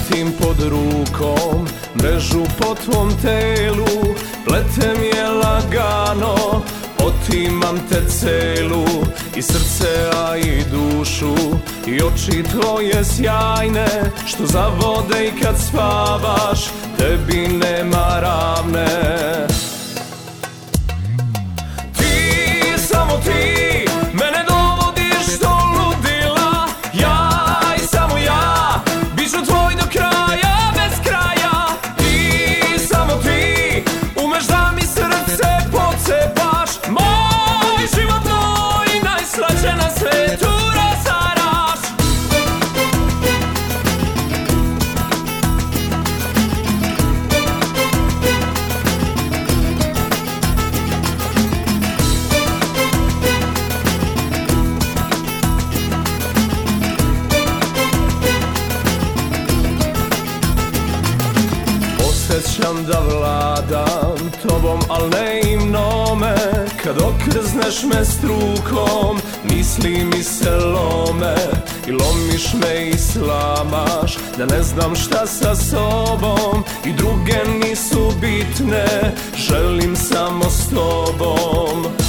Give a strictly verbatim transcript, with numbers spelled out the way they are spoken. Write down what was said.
osjetim pod rukom, mrežu po tvom telu, pletem je lagano, otimam te celu, i srce a i dušu, i oči tvoje sjajne, što zavode i kad spavaš, tebi nema ravne. Ti, samo ti, mene dovodiš do ludila, ja i samo ja, bit ću tvoj do kraja, bez kraja. Ti, samo ti, umeš da mi srce pocepaš, moj život moj, najslađe na svetu razaraš. Osjećam da vladam tobom, al ne i mnome, kad okrzneš me strukom, misli mi se lome, i lomiš me i slamaš, da ne znam šta sa sobom, i druge nisu bitne, želim samo s tobom.